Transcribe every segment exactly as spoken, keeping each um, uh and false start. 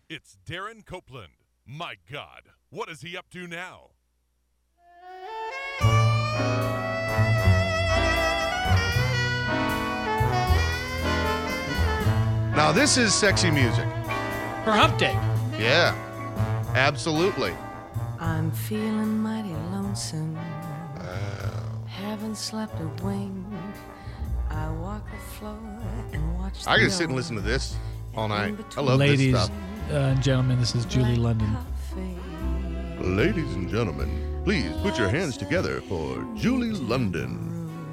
It's Darren Copeland. My God, what is he up to now? Now this is sexy music. For Hump Day. Yeah, absolutely. I'm feeling mighty lonesome. Wow. Haven't slept a wink. I walk the floor and watch the I can sit and dawn. listen to this all night. I love Ladies this stuff. uh, and gentlemen, this is Julie Black London. coffee. Ladies and gentlemen, please put your hands together for Julie London.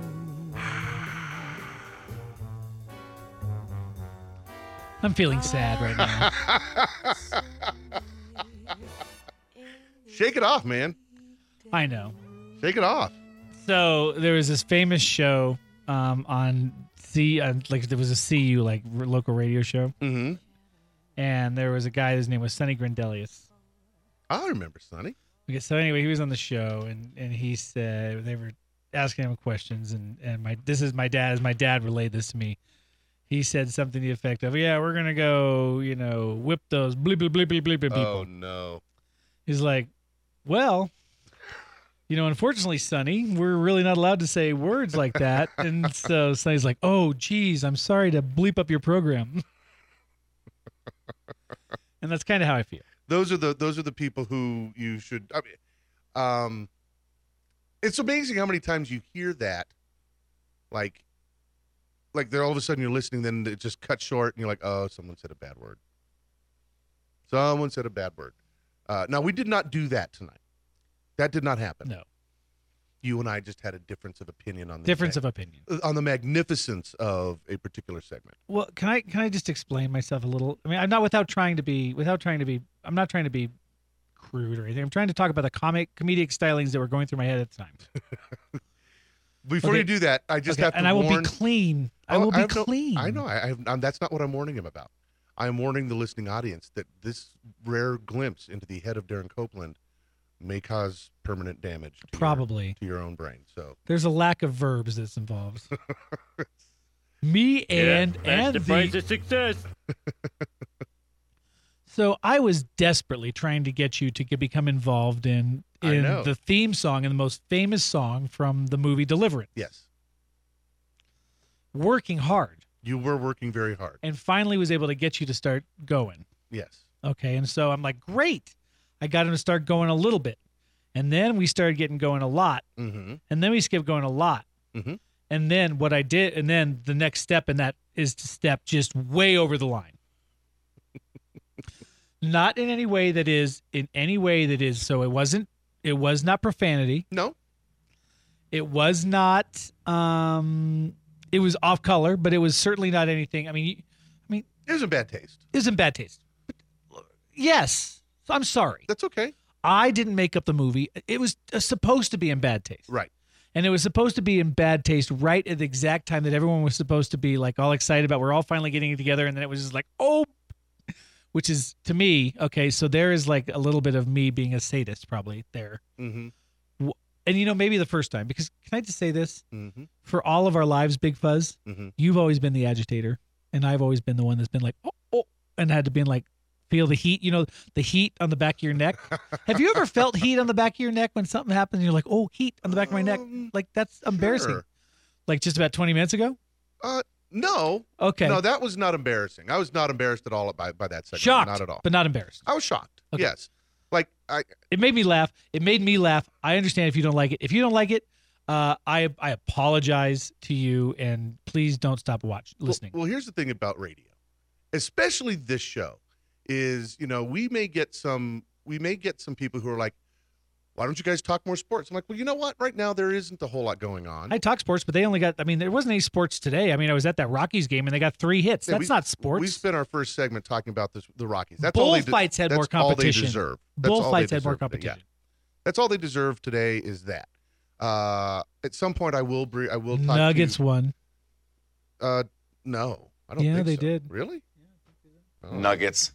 I'm feeling sad right now. Shake it off, man. I know. Shake it off. So there was this famous show um, on C, uh, like there was a C U, like r- local radio show, Mm-hmm. and there was a guy whose name was Sonny Grandelius. I remember Sonny. Okay, so anyway, he was on the show, and, and he said they were asking him questions, and, and my this is my dad, as my dad relayed this to me. He said something to the effect of, "Yeah, we're gonna go, you know, whip those bleep bleep bleep bleep bleep people." Oh no. He's like, "Well, you know, unfortunately, Sonny, we're really not allowed to say words like that." And so Sonny's like, "Oh, geez, I'm sorry to bleep up your program." And that's kind of how I feel. Those are the those are the people who you should. I mean, um, it's amazing how many times you hear that, like, like they're all of a sudden you're listening, then it just cuts short, and you're like, oh, someone said a bad word. Someone said a bad word. Uh, now we did not do that tonight. That did not happen. No. You and I just had a difference of opinion on the Difference mag- of opinion. on the magnificence of a particular segment. Well, can I can I just explain myself a little? I mean, I'm not without trying to be without trying to be. I'm not trying to be crude or anything. I'm trying to talk about the comic comedic stylings that were going through my head at the time. Before Okay. you do that, I just Okay, have to and I will warn. be clean. I Oh, will be have no- clean. I know. I, I, that's not what I'm warning him about. I'm warning the listening audience that this rare glimpse into the head of Darren Copeland may cause permanent damage to Probably. your, to your own brain. So There's a lack of verbs that's involved. Me and and the, success. So I was desperately trying to get you to get, become involved in I in know. the theme song and the most famous song from the movie Deliverance. yes, Working hard, you were working very hard. and finally was able to get you to start going. Yes. Okay, and so I'm like, great. I got him to start going a little bit. And then we started getting going a lot. Mm-hmm. And then we skipped going a lot. Mhm. And then what I did, and then the next step in that is to step just way over the line. Not in any way that is, in any way that is, so it wasn't, it was not profanity. No. It was not, um, it was off color, but it was certainly not anything. I mean, you- I mean, It was in bad taste. it was in bad taste. But, yes, I'm sorry. That's okay. I didn't make up the movie. It was uh, supposed to be in bad taste. Right. And it was supposed to be in bad taste right at the exact time that everyone was supposed to be like all excited about we're all finally getting it together. And then it was just like, oh, which is to me, okay, so there is like a little bit of me being a sadist probably there. Mm-hmm. And, you know, maybe the first time, because can I just say this? Mm-hmm. For all of our lives, Big Fuzz, Mm-hmm. you've always been the agitator. And I've always been the one that's been like, oh, oh, and had to be like, feel the heat, you know, the heat on the back of your neck. Have you ever felt heat on the back of your neck when something happens and you're like, oh, heat on the back of my neck? Um, Like, that's embarrassing. Sure. Like just about twenty minutes ago? Uh, no. Okay. No, that was not embarrassing. I was not embarrassed at all by, by that segment. Shocked, Not at all. but not embarrassed. I was shocked. Okay. Yes. Like, I, It made me laugh. It made me laugh. I understand if you don't like it. If you don't like it, uh, I I apologize to you, and please don't stop watch listening. Well, well, here's the thing about radio, especially this show, is, you know, we may get some we may get some people who are like, why don't you guys talk more sports? I'm like, well, you know what? Right now there isn't a whole lot going on. I talk sports, but they only got. I mean, there wasn't any sports today. I mean, I was at that Rockies game, and they got three hits. Yeah, That's we- not sports. We spent our first segment talking about this, the Rockies. That's all they de- Bullfights had that's more competition. All they deserve. That's all they Bullfights had more deserve today. competition. Yeah. That's all they deserve today is that. Uh, at some point, I will. Bre- I will talk. Nuggets To won. you. Uh, no, I don't. Yeah, think they so. did. Really? Oh. Nuggets.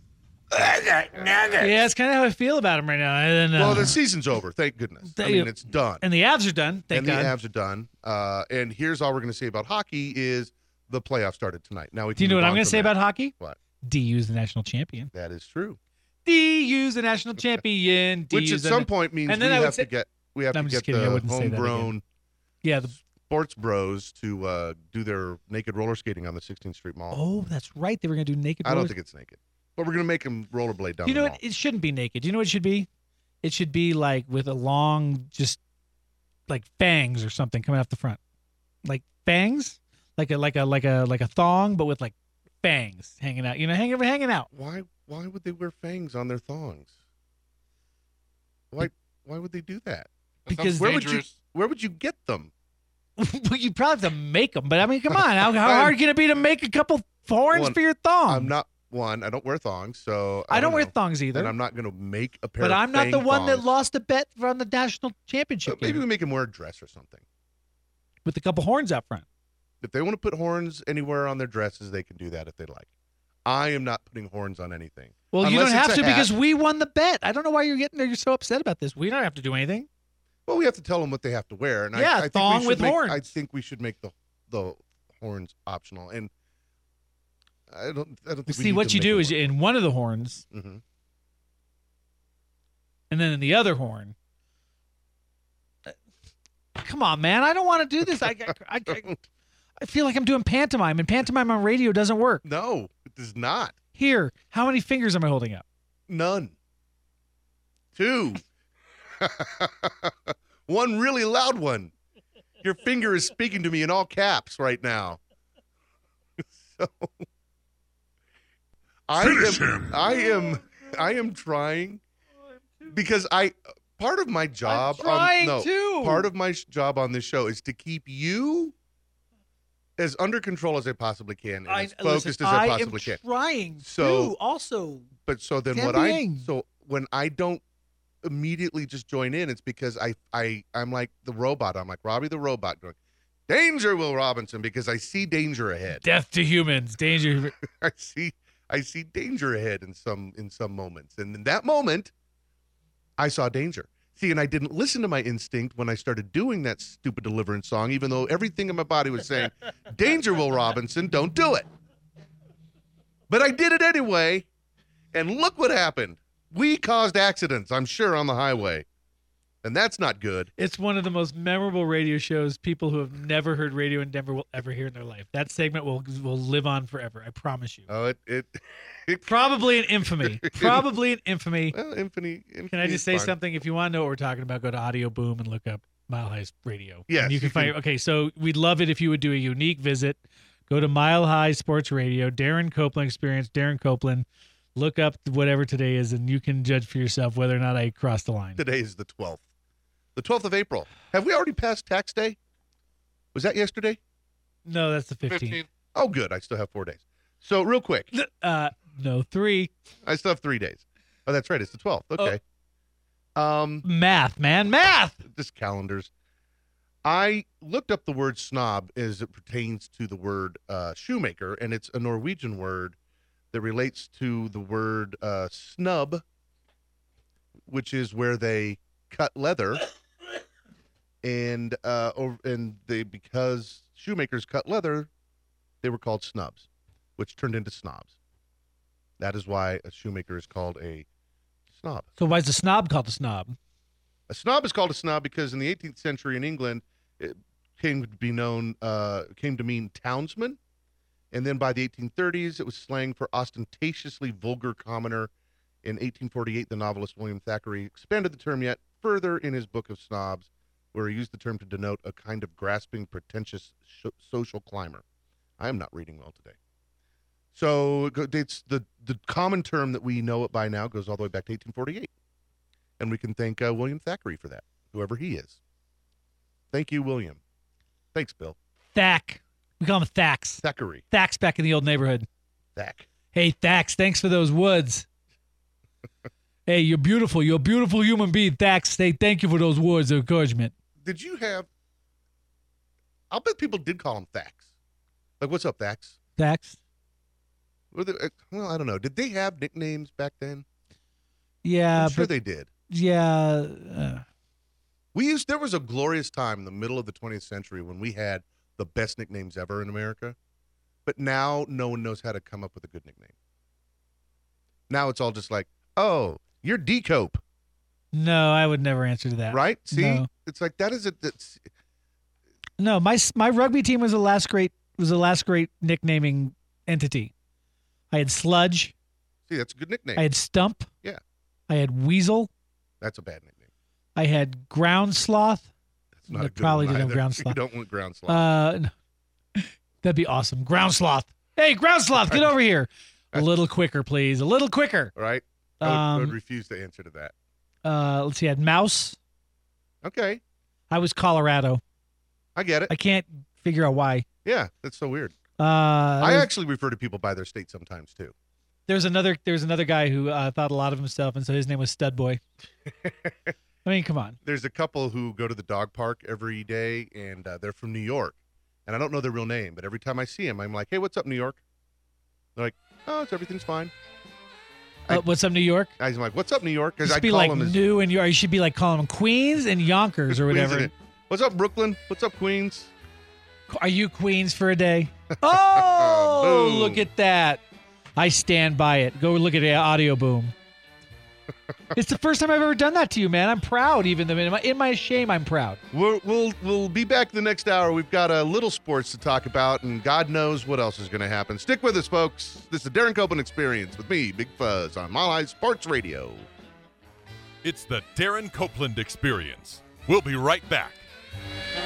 Yeah, it's kind of how I feel about them right now. And, uh, Well, the season's over. Thank goodness. I They- mean, it's done. and the Avs are done. Thank and God. the Avs are done. Uh, and here's all we're going to say about hockey is the playoffs started tonight. Now we can Do you know move what I'm on going to from say that. about hockey? What? D U is the national champion. That is true. D U's a national champion. D Which at U's a some na- point means And we then I would have say- to get we have I'm to just get kidding, I the wouldn't say that again. homegrown Yeah. The, sports bros to uh, do their naked roller skating on the sixteenth Street Mall. oh, that's right. They were going to do naked. I don't rollers. think it's naked, but we're gonna make them rollerblade down You know the what? mall. It shouldn't be naked. You know what it should be? It should be like with a long, just like fangs or something coming off the front, like fangs, like a like a like a like a thong, but with like fangs hanging out. You know, hanging hanging out. Why why would they wear fangs on their thongs? Why why would they do that? That sounds Because- Where would you dangerous. where would you get them? Well, you probably have to make them, but I mean, come on, how, how hard can it be to make a couple horns One, for your thong? I'm not one. I don't wear thongs, so I don't wear know. thongs either. And I'm not going to make a pair. But of I'm not the fang one that thongs. lost a bet from the national championship But maybe game we make them wear a dress or something. with a couple horns out front. If they want to put horns anywhere on their dresses, they can do that if they like. I am not putting horns on anything. Well, you Unless don't have it's to a hat. because we won the bet. I don't know why you're getting you're so upset about this. We don't have to do anything. Well, we have to tell them what they have to wear. And Yeah, I, I think thong we should with make, horns. I think we should make the the horns optional. And I don't. I don't think. we See, need what to you make do it is work. in one of the horns, Mhm. and then in the other horn. Uh, Come on, man! I don't want to do this. I, I, I, I feel like I'm doing pantomime, and pantomime on radio doesn't work. No, it does not. Here, how many fingers am I holding up? None. Two. One really loud one. Your finger is speaking to me in all caps right now. So I am I am I am trying because I part of my job I'm trying on no to. part of my sh- job on this show is to keep you as under control as I possibly can and I, as focused listen, as I I possibly am can. trying So- to also. But so then Can what be I yang. so when I don't immediately just join in, it's because I I I'm like the robot. I'm like Robbie the robot going, danger, Will Robinson, because I see danger ahead. Death to humans, danger. I see I see danger ahead in some in some moments. And in that moment, I saw danger. See, and I didn't listen to my instinct when I started doing that stupid deliverance song, even though everything in my body was saying, danger, Will Robinson, don't do it. But I did it anyway. And look what happened. We caused accidents, I'm sure, on the highway. And that's not good. It's one of the most memorable radio shows people who have never heard radio in Denver will ever hear in their life. That segment will will live on forever. I promise you. Oh, it it, it Probably an infamy. Probably an infamy. well, Infinity. Can I just say something? If you want to know what we're talking about, go to Audio Boom and look up Mile High Radio. Yes, And you can you find. can- Okay, so we'd love it if you would do a unique visit. Go to Mile High Sports Radio, Darren Copeland Experience, Darren Copeland. Look up whatever today is, and you can judge for yourself whether or not I crossed the line. Today is the twelfth. The twelfth of April. Have we already passed tax day? Was that yesterday? No, that's the fifteenth. Fifteen. Oh, good. I still have four days. So real quick, Uh, no, three. I still have three days. Oh, that's right. It's the twelfth. Okay. Um, Math, man, math. just calendars. I looked up the word snob as it pertains to the word uh, shoemaker, and it's a Norwegian word that relates to the word uh, snub, which is where they cut leather, and uh, or, and they because shoemakers cut leather, they were called snubs, which turned into snobs. That is why a shoemaker is called a snob. So why is the snob called a snob? A snob is called a snob because in the eighteenth century in England, it came to be known, uh, came to mean townsman. And then by the eighteen thirties, it was slang for ostentatiously vulgar commoner. In eighteen forty-eight, the novelist William Thackeray expanded the term yet further in his Book of Snobs, where he used the term to denote a kind of grasping, pretentious sh- social climber. I am not reading well today. So it go- it's the, the common term that we know it by now goes all the way back to eighteen forty-eight. And we can thank uh, William Thackeray for that, whoever he is. Thank you, William. Thanks, Bill. Thack. We call him Thacks. Thackeray. Thacks back in the old neighborhood. Thack. Hey, Thacks, thanks for those woods. Hey, you're beautiful. You're a beautiful human being, Thacks. Say thank you for those words of encouragement. Did you have... I'll bet people did call him Thax. Like, what's up, Thax? Thacks? Were they, uh, well, I don't know. Did they have nicknames back then? Yeah, I'm sure but they did. yeah. Uh, We used... There was a glorious time in the middle of the twentieth century when we had the best nicknames ever in America. But now no one knows how to come up with a good nickname. Now it's all just like, Oh, you're D-Cope, No, I would never answer to that. right? See, No. it's like that is a that's No, my my rugby team was the last great was the last great nicknaming entity. I had Sludge. see that's a good nickname. I had Stump. Yeah. I had Weasel. That's a bad nickname. I had Ground Sloth. It's not I a good probably one didn't have either. ground You sloth. don't want ground sloth. Uh, no. That'd be awesome. Ground Sloth. Hey, Ground Sloth, get over here. A little quicker, please. A little quicker. right? I would, I would Um, refuse to answer to that. uh, let's see. I had Mouse. Okay, I was Colorado. I get it. I can't figure out why. Yeah, that's so weird. Uh, I there's- actually refer to people by their state sometimes too. There's another there's another guy who uh, thought a lot of himself, and so his name was Stud Boy. I mean, come on. There's a couple who go to the dog park every day, and uh, they're from New York, and I don't know their real name, but every time I see them, I'm like, "Hey, what's up, New York?" They're like, "Oh, it's everything's fine." I- Uh, what's up, New York? I'm like, "What's up, New York?" You Because should I be call like them as new and you you should be like calling them Queens and Yonkers or Queens whatever. in it. What's up, Brooklyn? What's up, Queens? Are you Queens for a day? Oh, Boom. look at that. I stand by it. Go look at the audio boom. It's the first time I've ever done that to you, man. I'm proud, even though in my, in my shame, I'm proud. We'll, we'll we'll be back the next hour. We've got a little sports to talk about, and God knows what else is going to happen. Stick with us, folks. This is the Darren Copeland Experience with me, Big Fuzz, on Mile High Sports Radio. It's the Darren Copeland Experience. We'll be right back.